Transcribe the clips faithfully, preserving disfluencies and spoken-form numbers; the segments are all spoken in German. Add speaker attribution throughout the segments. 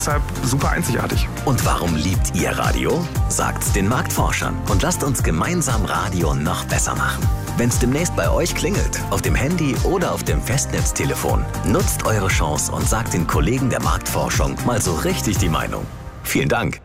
Speaker 1: Deshalb super einzigartig.
Speaker 2: Und warum liebt ihr Radio? Sagt's den Marktforschern und lasst uns gemeinsam Radio noch besser machen. Wenn's demnächst bei euch klingelt, auf dem Handy oder auf dem Festnetztelefon, nutzt eure Chance und sagt den Kollegen der Marktforschung mal so richtig die Meinung. Vielen Dank.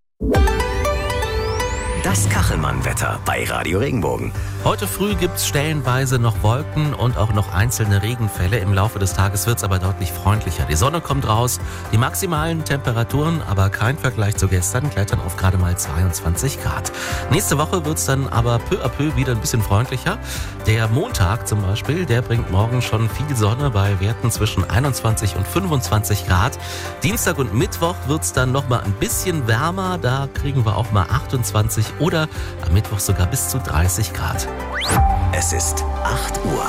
Speaker 2: Das Kachelmann-Wetter bei Radio Regenbogen.
Speaker 3: Heute früh gibt's stellenweise noch Wolken und auch noch einzelne Regenfälle. Im Laufe des Tages wird's aber deutlich freundlicher. Die Sonne kommt raus, die maximalen Temperaturen, aber kein Vergleich zu gestern, klettern auf gerade mal zweiundzwanzig Grad. Nächste Woche wird's dann aber peu à peu wieder ein bisschen freundlicher. Der Montag zum Beispiel, der bringt morgen schon viel Sonne bei Werten zwischen einundzwanzig und fünfundzwanzig Grad. Dienstag und Mittwoch wird's dann noch mal ein bisschen wärmer. Da kriegen wir auch mal achtundzwanzig oder am Mittwoch sogar bis zu dreißig Grad.
Speaker 2: Es ist acht Uhr.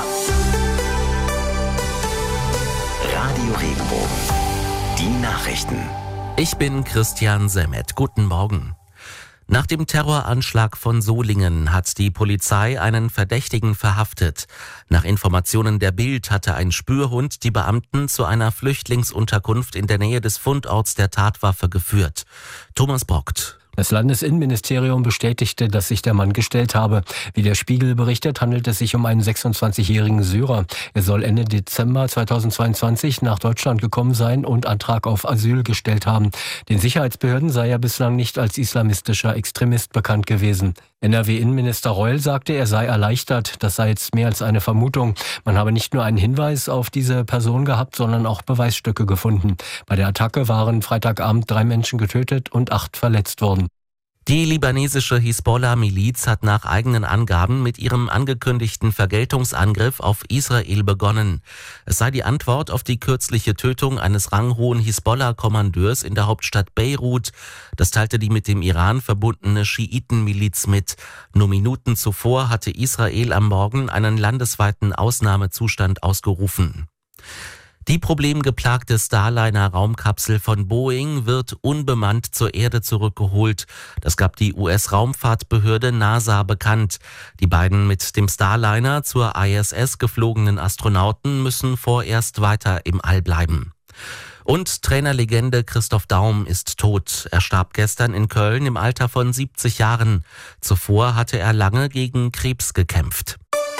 Speaker 2: Radio Regenbogen. Die Nachrichten.
Speaker 3: Ich bin Christian Semmet. Guten Morgen. Nach dem Terroranschlag von Solingen hat die Polizei einen Verdächtigen verhaftet. Nach Informationen der Bild hatte ein Spürhund die Beamten zu einer Flüchtlingsunterkunft in der Nähe des Fundorts der Tatwaffe geführt. Thomas Brockt.
Speaker 4: Das Landesinnenministerium bestätigte, dass sich der Mann gestellt habe. Wie der Spiegel berichtet, handelt es sich um einen sechsundzwanzigjährigen Syrer. Er soll Ende Dezember zweitausendzweiundzwanzig nach Deutschland gekommen sein und Antrag auf Asyl gestellt haben. Den Sicherheitsbehörden sei er bislang nicht als islamistischer Extremist bekannt gewesen. N R W-Innenminister Reul sagte, er sei erleichtert. Das sei jetzt mehr als eine Vermutung. Man habe nicht nur einen Hinweis auf diese Person gehabt, sondern auch Beweisstücke gefunden. Bei der Attacke waren Freitagabend drei Menschen getötet und acht verletzt worden.
Speaker 3: Die libanesische Hisbollah-Miliz hat nach eigenen Angaben mit ihrem angekündigten Vergeltungsangriff auf Israel begonnen. Es sei die Antwort auf die kürzliche Tötung eines ranghohen Hisbollah-Kommandeurs in der Hauptstadt Beirut. Das teilte die mit dem Iran verbundene Schiitenmiliz mit. Nur Minuten zuvor hatte Israel am Morgen einen landesweiten Ausnahmezustand ausgerufen. Die problemgeplagte Starliner-Raumkapsel von Boeing wird unbemannt zur Erde zurückgeholt. Das gab die U S-Raumfahrtbehörde NASA bekannt. Die beiden mit dem Starliner zur I S S geflogenen Astronauten müssen vorerst weiter im All bleiben. Und Trainerlegende Christoph Daum ist tot. Er starb gestern in Köln im Alter von siebzig Jahren. Zuvor hatte er lange gegen Krebs gekämpft.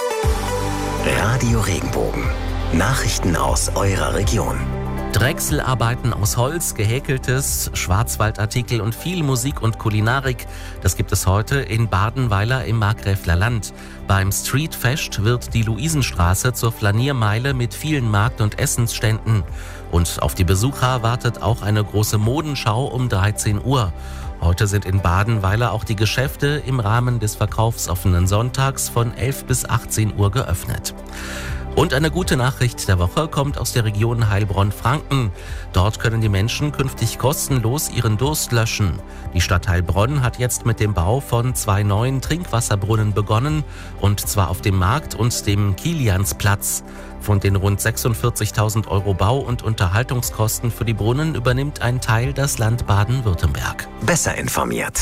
Speaker 2: Radio Regenbogen. Nachrichten aus eurer Region.
Speaker 3: Drechselarbeiten aus Holz, gehäkeltes, Schwarzwaldartikel und viel Musik und Kulinarik. Das gibt es heute in Badenweiler im Markgräfler Land. Beim Streetfest wird die Luisenstraße zur Flaniermeile mit vielen Markt- und Essensständen. Und auf die Besucher wartet auch eine große Modenschau um dreizehn Uhr. Heute sind in Badenweiler auch die Geschäfte im Rahmen des verkaufsoffenen Sonntags von elf bis achtzehn Uhr geöffnet. Und eine gute Nachricht der Woche kommt aus der Region Heilbronn-Franken. Dort können die Menschen künftig kostenlos ihren Durst löschen. Die Stadt Heilbronn hat jetzt mit dem Bau von zwei neuen Trinkwasserbrunnen begonnen, und zwar auf dem Markt und dem Kiliansplatz. Von den rund sechsundvierzigtausend Euro Bau- und Unterhaltungskosten für die Brunnen übernimmt ein Teil das Land Baden-Württemberg.
Speaker 2: Besser informiert.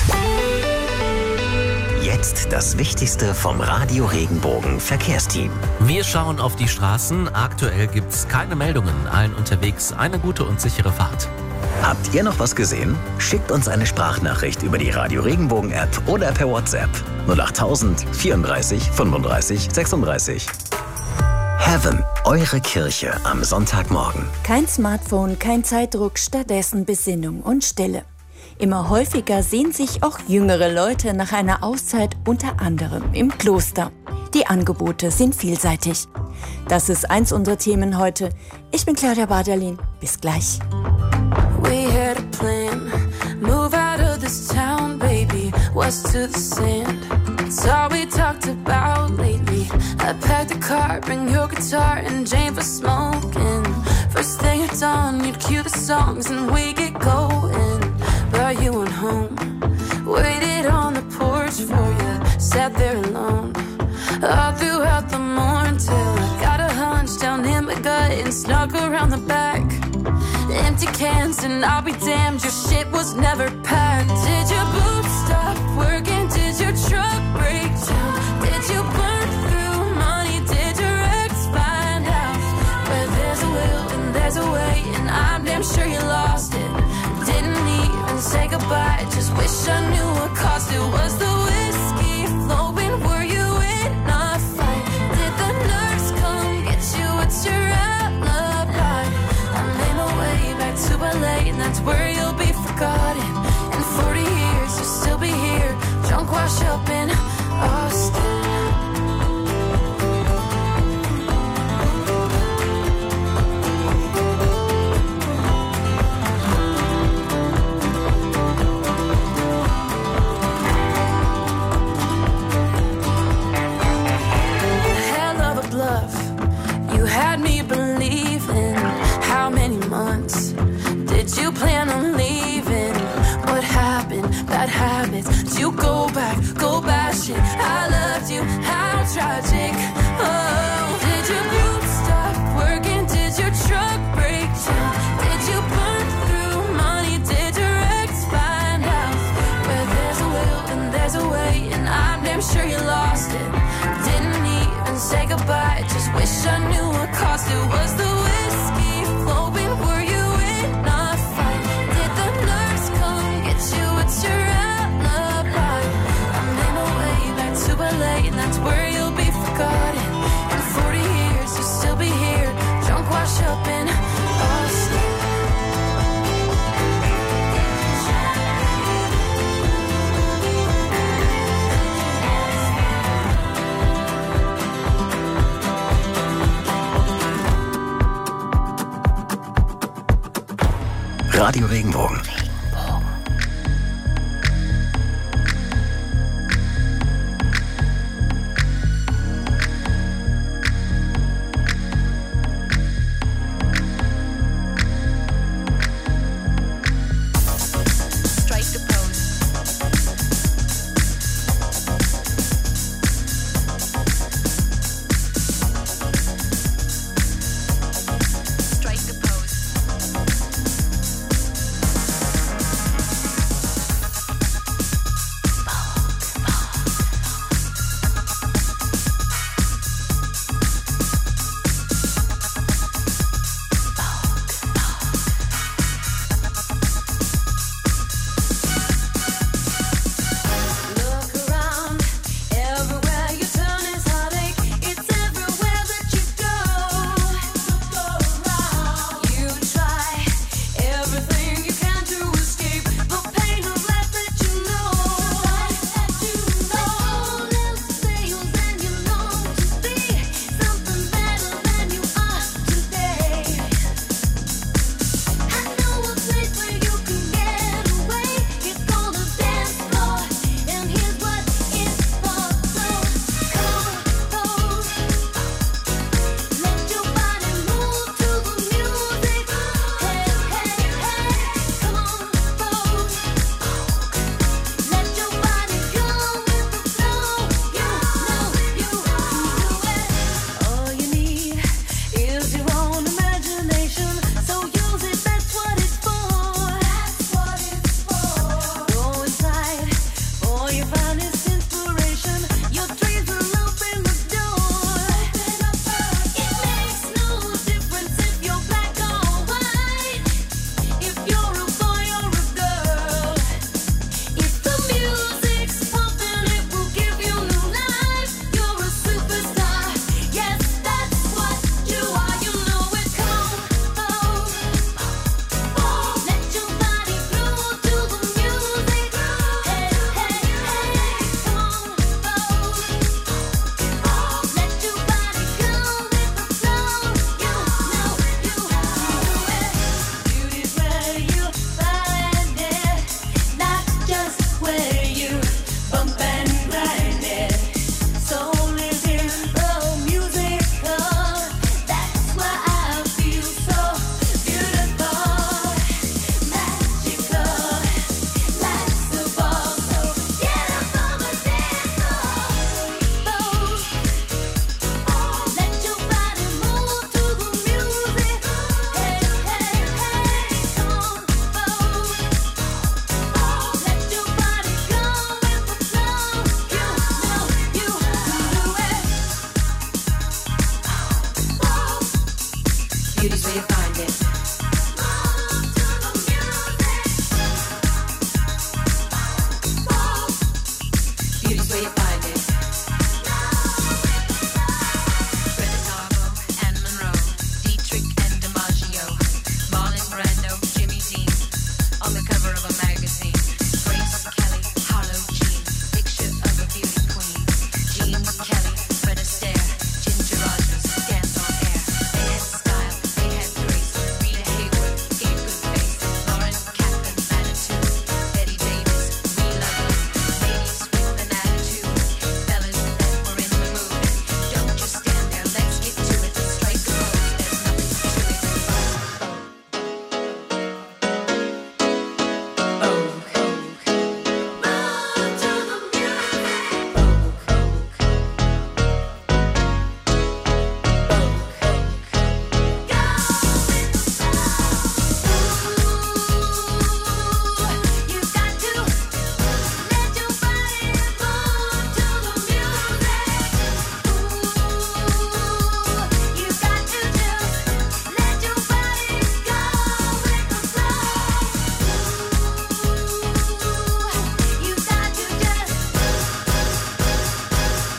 Speaker 2: Jetzt das Wichtigste vom Radio Regenbogen Verkehrsteam.
Speaker 3: Wir schauen auf die Straßen. Aktuell gibt's keine Meldungen. Allen unterwegs eine gute und sichere Fahrt.
Speaker 2: Habt ihr noch was gesehen? Schickt uns eine Sprachnachricht über die Radio Regenbogen App oder per WhatsApp null achttausend vierunddreißig fünfunddreißig sechsunddreißig. Heaven, eure Kirche am Sonntagmorgen.
Speaker 5: Kein Smartphone, kein Zeitdruck, stattdessen Besinnung und Stille. Immer häufiger sehen sich auch jüngere Leute nach einer Auszeit, unter anderem im Kloster. Die Angebote sind vielseitig. Das ist eins unserer Themen heute. Ich bin Claudia Baderlin. Bis gleich.
Speaker 6: We had a plan, move out of this town, baby, west to the sand. It's all we talked about lately. I packed the car, bring your guitar and Jane for smoking. First thing at dawn, you'd cue the songs and we get going. Brought you on home, waited on the porch for you, sat there alone. All throughout the morning till I got a hunch down in my gut and snuck around the back. Empty cans and I'll be damned, your shit was never packed. Did your boobs stop working? Did your truck break down? Did you burn through money? Did your ex find out? Where there's a will and there's a way, and I'm damn sure you lost it. that's where you'll be forgotten. In forty years, you'll still be here, drunk, washed up in Austin. You had me believing. How many months did you plan on leaving? What happened? Bad habits. Did you go back, go bashing? I loved you, how tragic. Oh, did your group stop working? Did your truck break down? Did you burn through money? Did your ex find out? Where there's a will and there's a way, and I'm damn sure you lost it. Didn't even say goodbye, just wish I knew what caused it. Was the whiskey flowing? Were you in a fight? Did the nurse come get you? What's your alibi? I made my way back to L A, and that's where you'll be forgotten. In forty years, you'll still be here, drunk, washed up in Austin.
Speaker 2: Radio Regenbogen.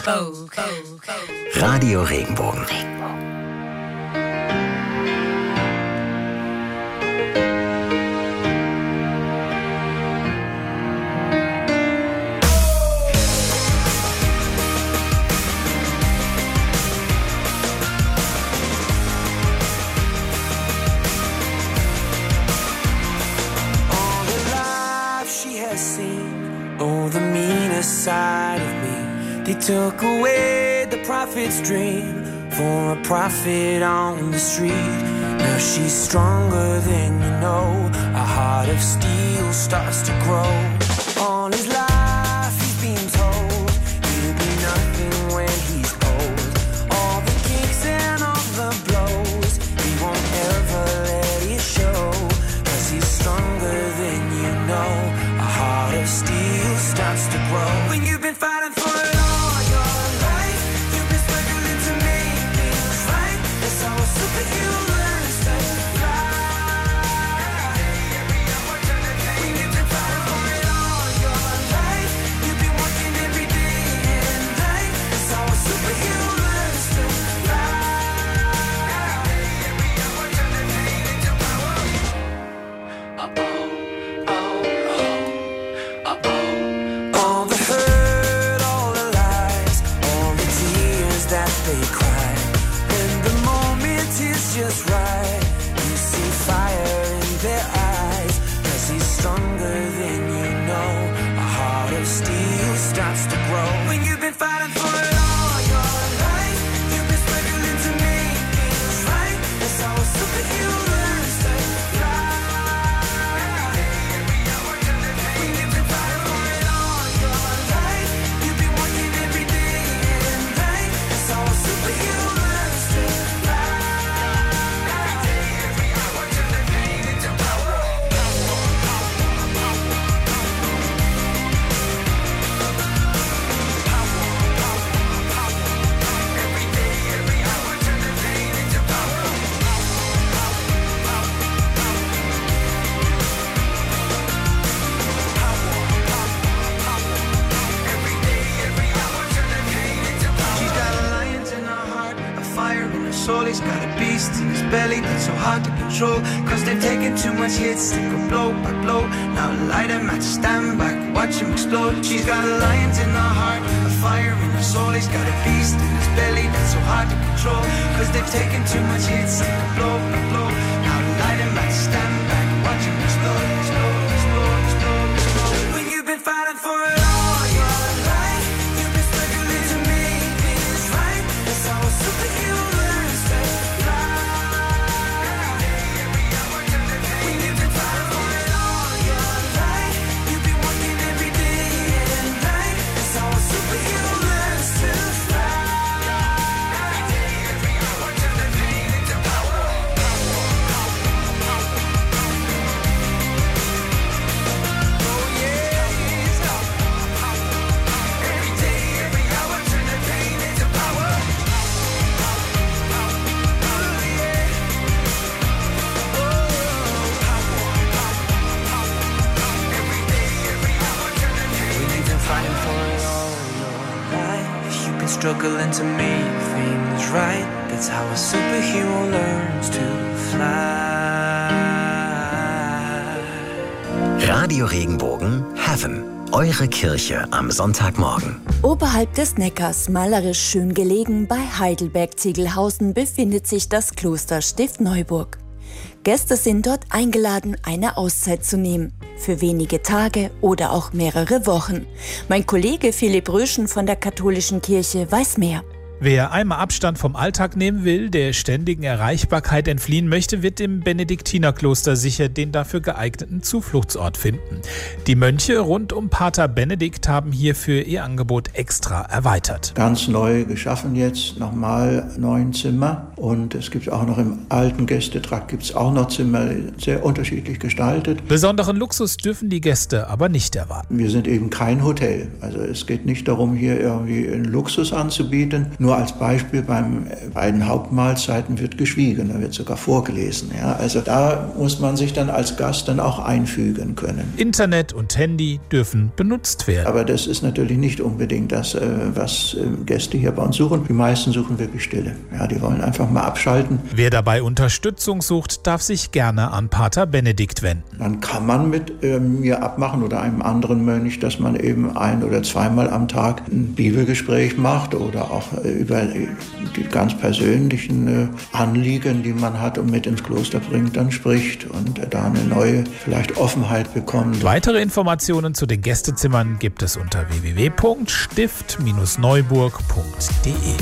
Speaker 2: Radio Regenbogen.
Speaker 1: Side of me, they took away the prophet's dream for a prophet on the street. Now she's stronger than you know, a heart of steel starts to grow. All his life he's been told he'll be nothing when he's old. All the kicks and all the blows, he won't ever let it show, 'cause he's stronger than you know, a heart of steel starts to grow. When you've been fighting for it all your life, you've been struggling to make things right. That's how a superhero learns to fly. When you've been fighting for it all your life, you've been working every day and night. That's how a superhero learns to fly. All the hurt, all the lies, all the tears that they cry. When the moment is just right, you see fire in their eyes. 'Cause he's stronger than you know, a heart of steel starts to grow. When you've been fighting for it all your life, you've been struggling to make things right. That's how a superhero learns to fly. When you've been fighting for it all your life, you've been working every day and night. That's how a superhero learns to fly. Every day, every hour, turn the pain into power. Every day, every hour, turn the pain into power. Every day, every hour, turn the pain into power. She's got a lion in her heart, a fire in her soul. He's got a beast in his belly that's so hard to control. 'Cause they've taken too much hits, they go blow by blow. Now light him at stand back, watch him explode. She's got a lion in her heart, a fire in her soul. He's got a beast in his belly that's so hard to control. 'Cause they've taken too much hits, they go blow by blow. Now light him at stand back, watch him explode, explode, explode, explode, explode. When you've been fighting for it all your life, you've been struggling to make things right. That's how a superhero learns to fly. When you've been fighting for it all your life, you've been working every day and night. That's how a superhero learns to fly. Every day, every hour, turn the pain into power. Oh yeah. Every day, every hour, turn the pain into power. Oh yeah. Every day, every hour, turn the pain. When you've been fighting for it all your life, you've been struggling to make things right. That's how a superhero learns to fly.
Speaker 2: Radio Regenbogen Heaven. Eure Kirche am Sonntagmorgen.
Speaker 5: Oberhalb des Neckars, malerisch schön gelegen bei Heidelberg-Ziegelhausen, befindet sich das Kloster Stift Neuburg. Gäste sind dort eingeladen, eine Auszeit zu nehmen. Für wenige Tage oder auch mehrere Wochen. Mein Kollege Philipp Röschen von der Katholischen Kirche weiß mehr.
Speaker 7: Wer einmal Abstand vom Alltag nehmen will, der ständigen Erreichbarkeit entfliehen möchte, wird im Benediktinerkloster sicher den dafür geeigneten Zufluchtsort finden. Die Mönche rund um Pater Benedikt haben hierfür ihr Angebot extra erweitert.
Speaker 8: Ganz neu geschaffen jetzt, nochmal neun Zimmer. Und es gibt auch noch im alten Gästetrakt gibt es auch noch Zimmer, sehr unterschiedlich gestaltet.
Speaker 7: Besonderen Luxus dürfen die Gäste aber nicht erwarten.
Speaker 8: Wir sind eben kein Hotel. Also es geht nicht darum, hier irgendwie einen Luxus anzubieten. Nur nur als Beispiel, beim, bei den Hauptmahlzeiten wird geschwiegen, da wird sogar vorgelesen. Ja? Also da muss man sich dann als Gast dann auch einfügen können.
Speaker 7: Internet und Handy dürfen benutzt werden.
Speaker 8: Aber das ist natürlich nicht unbedingt das, was Gäste hier bei uns suchen. Die meisten suchen wirklich Stille. Ja, die wollen einfach mal abschalten.
Speaker 7: Wer dabei Unterstützung sucht, darf sich gerne an Pater Benedikt wenden.
Speaker 8: Dann kann man mit äh, mir abmachen oder einem anderen Mönch, dass man eben ein- oder zweimal am Tag ein Bibelgespräch macht oder auch äh, über die ganz persönlichen äh, Anliegen, die man hat und mit ins Kloster bringt, dann spricht und äh, da eine neue vielleicht Offenheit bekommt.
Speaker 7: Weitere Informationen zu den Gästezimmern gibt es unter w w w punkt stift neuburg punkt d e.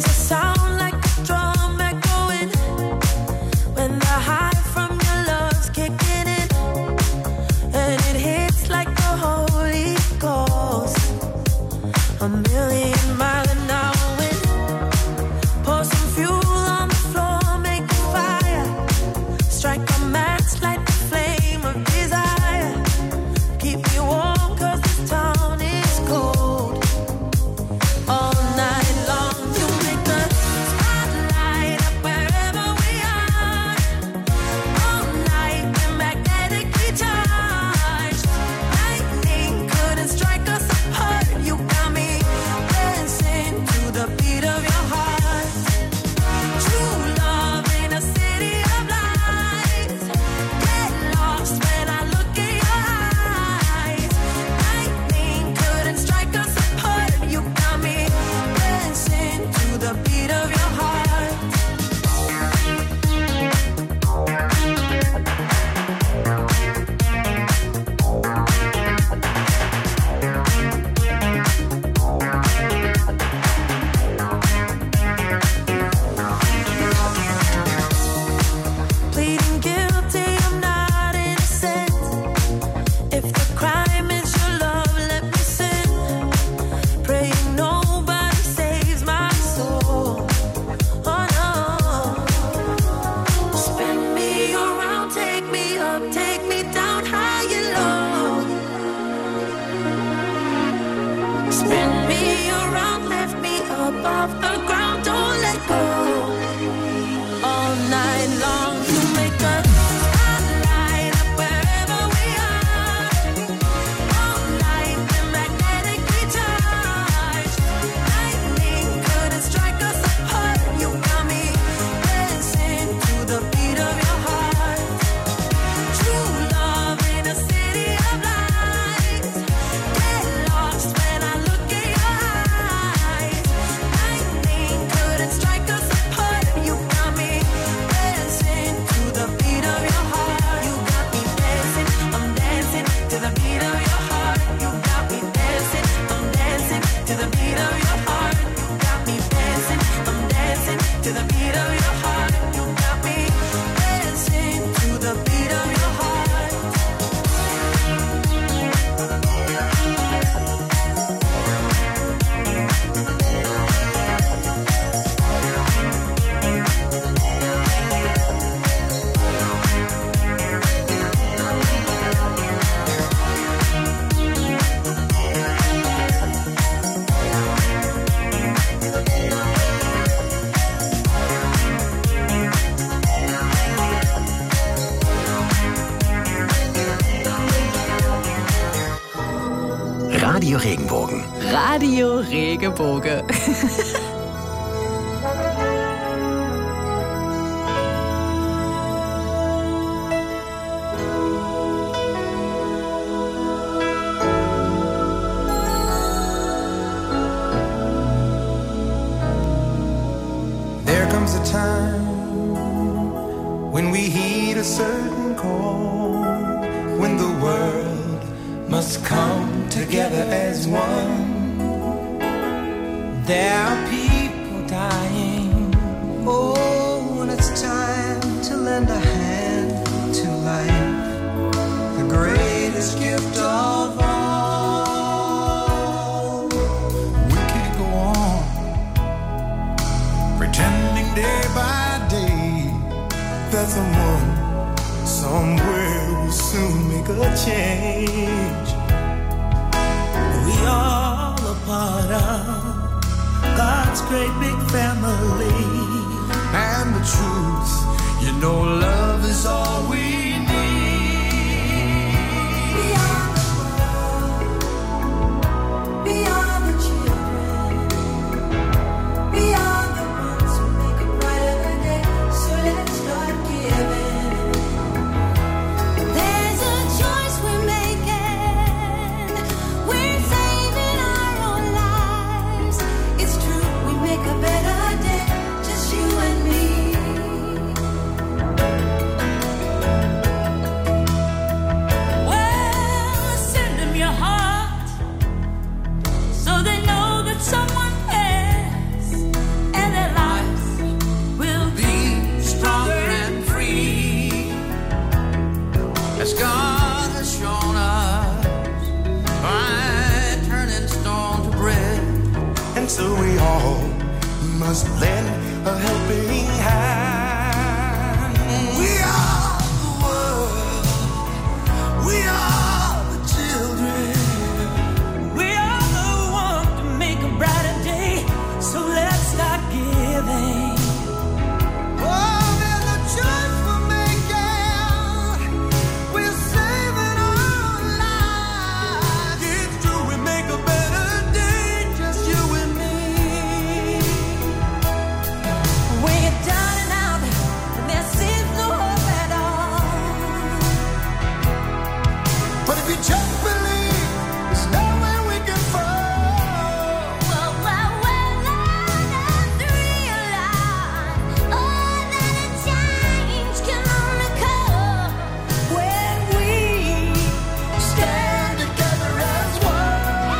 Speaker 2: Radio Regenbogen.
Speaker 9: Radio Regenbogen.
Speaker 1: There comes a time when we heed a certain call, when the world must come together as one. There are people dying. Oh, when it's time to lend a hand to life, the greatest gift of all. We can't go on pretending day by day that someone somewhere will soon make a change. We all a part of God's great big family. And the truth, you know love is all we need. Beyond the world, beyond the children, beyond the ones who make a brighter day. So let's start giving. There's a choice we're making. We're saving our own lives. It's true, we make a better day, just you and me. Well, send them your heart so they know that someone cares, and their lives will be stronger and free, as God has shown us by turning stone to bread. And so we all must lend a helping hand. We are the world. We are the children. We are the ones to make a brighter day. So let's start giving. Oh, there's a choice we're making. We're saving our lives. It's true, we make a better day, just you and me. When you're down and out, and there seems no hope at all. But if you just believe, there's nowhere we can fall. Well, well, well, let us realize, oh, that a change can only come when we stand together as one.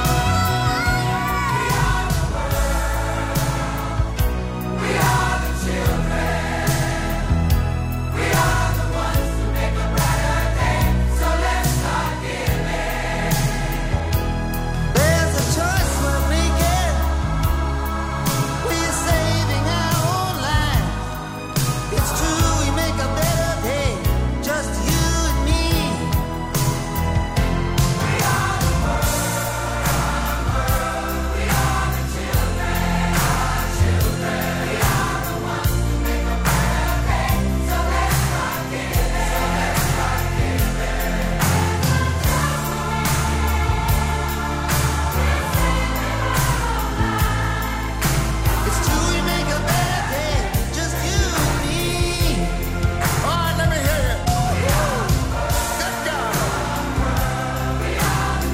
Speaker 1: We are the children. We are the ones who make a brighter day. So let's start giving. There's a choice we're making. We're saving our own lives. It's true, we make a better day, just you and me. We are the world. We are the children. Our children. We are the ones who make a brighter day. So let's start giving. So let's start giving. It's true, we make a better day, just you and me. All right, let me hear it. Let's go. We are the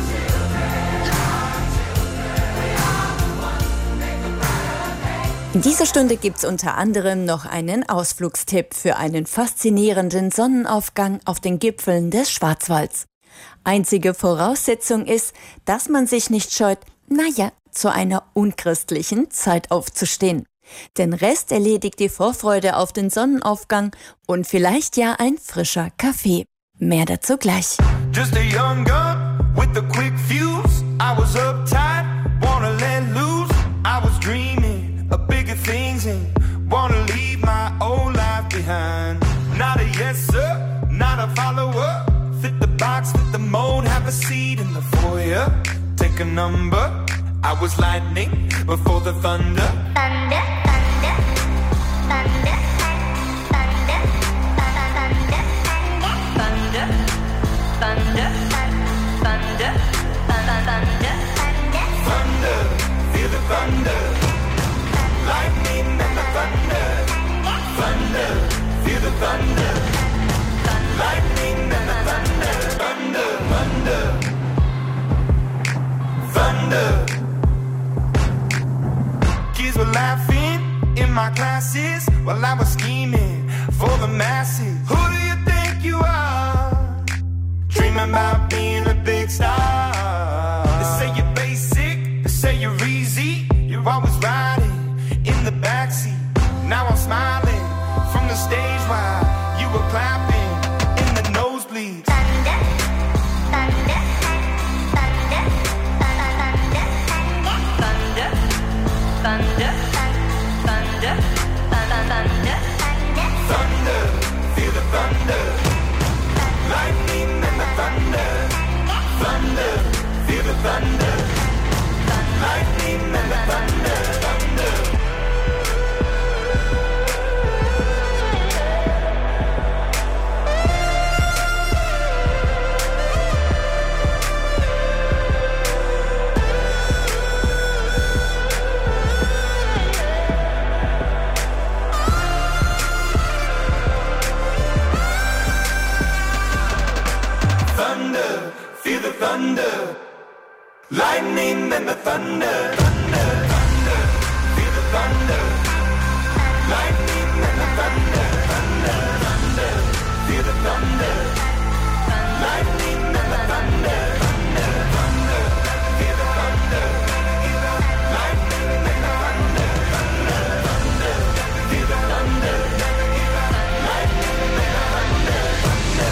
Speaker 1: children.
Speaker 5: In dieser Stunde gibt's unter anderem noch einen Ausflugstipp für einen faszinierenden Sonnenaufgang auf den Gipfeln des Schwarzwalds. Einzige Voraussetzung ist, dass man sich nicht scheut, naja, zu einer unchristlichen Zeit aufzustehen. Den Rest erledigt die Vorfreude auf den Sonnenaufgang und vielleicht ja ein frischer Kaffee. Mehr dazu gleich.
Speaker 1: Just a young gun with a quick fuse. I was uptight, wanna let loose. I was dreaming of bigger things and wanna leave my old life behind. Not a yes sir, not a follower. Fit the box, fit the mold, have a seat in the foyer. Take a number. I was lightning before the thunder.
Speaker 10: Thunder, thunder, thunder, thunder, thunder, thunder, thunder, thunder, thunder,
Speaker 1: Thunder, feel the thunder. Lightning and the thunder. Thunder, feel the thunder. Lightning and the thunder. Thunder, thunder, thunder. Kids were laughing in my classes while I was scheming for the masses. Who do you think you are? Dreaming about being a big star. They say you're basic, they say you're easy. You're always riding in the backseat. Now I'm smiling from the stage while you were clapping in the nosebleeds.
Speaker 10: thunder, thunder, thunder, thunder, thunder, thunder, thunder, thunder,
Speaker 1: Thunder, feel the thunder. Lightning and the thunder. Thunder, feel the thunder. Lightning and the thunder. Thunder, feel the thunder. Lightning and the thunder, thunder, thunder, feel the thunder. Lightning and the thunder, thunder, thunder, feel the thunder. Lightning and the thunder, thunder, thunder, feel the thunder. Lightning and the thunder, thunder, thunder, feel the thunder. Lightning and the thunder, thunder.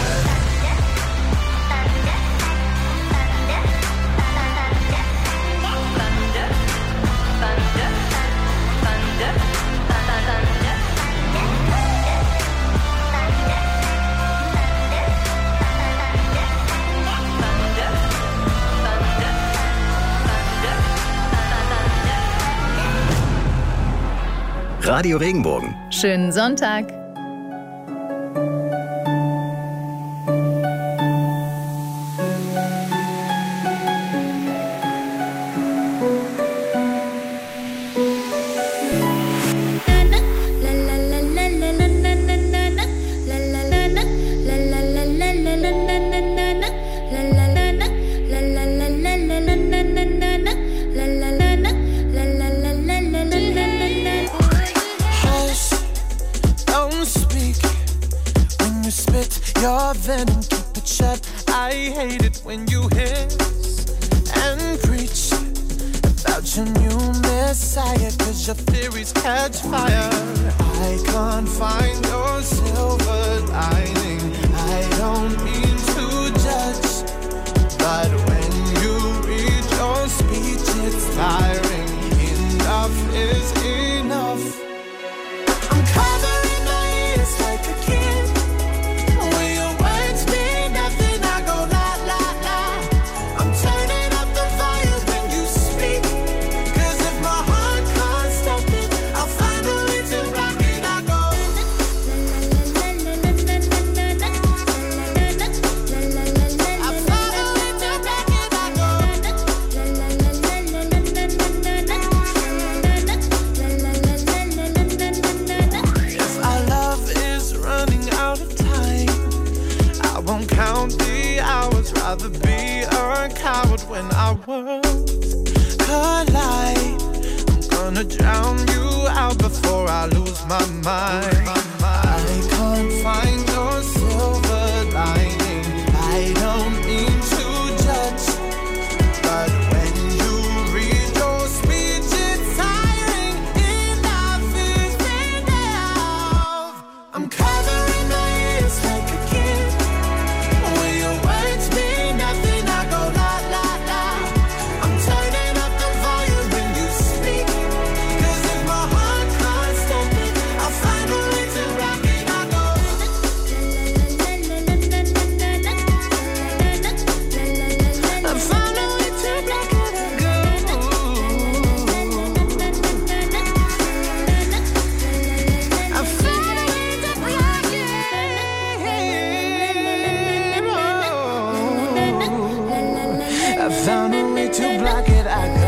Speaker 2: Radio Regenbogen.
Speaker 9: Schönen Sonntag.
Speaker 1: Your venom, keep it shut. I hate it when you hiss and preach about your new messiah, cause your theories catch fire. I can't find your silver lining. I don't mean to judge, but when you read your speech, it's tiring. Enough is enough. I'm covering my ears like a kid. Rather be a coward when our worlds collide. I'm gonna drown you out before I lose my mind. I can't find your silver lining. I don't mean to judge, but when you read your speech, it's tiring. Enough is enough. I'm covering my ears like a kid. When your words mean nothing, I go la la la. I'm turning up the volume when you speak, cause if my heart can't stop it, I'll find a way to rock it. I go I found a way to rock it. I go I found a way to rock it. I found a way to block it. I